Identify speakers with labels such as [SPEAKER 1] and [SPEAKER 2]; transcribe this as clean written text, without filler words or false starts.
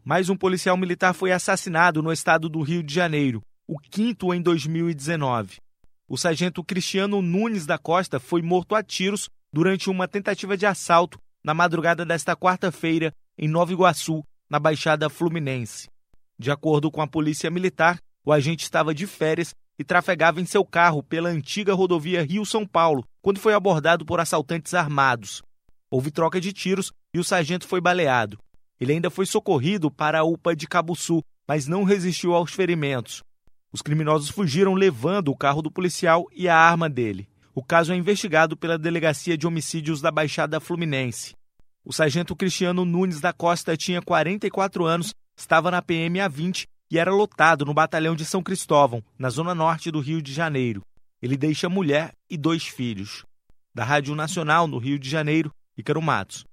[SPEAKER 1] Mais um policial militar foi assassinado no estado do Rio de Janeiro, o quinto em 2019. O sargento Cristiano Nunes da Costa foi morto a tiros durante uma tentativa de assalto na madrugada desta quarta-feira em Nova Iguaçu, na Baixada Fluminense. De acordo com a Polícia Militar, o agente estava de férias e trafegava em seu carro pela antiga rodovia Rio-São Paulo, quando foi abordado por assaltantes armados. Houve troca de tiros e o sargento foi baleado. Ele ainda foi socorrido para a UPA de Cabuçu, mas não resistiu aos ferimentos. Os criminosos fugiram levando o carro do policial e a arma dele. O caso é investigado pela Delegacia de Homicídios da Baixada Fluminense. O sargento Cristiano Nunes da Costa tinha 44 anos, estava na PM há 20 e era lotado no batalhão de São Cristóvão, na zona norte do Rio de Janeiro. Ele deixa mulher e 2 filhos. Da Rádio Nacional, no Rio de Janeiro, Ícaro Matos.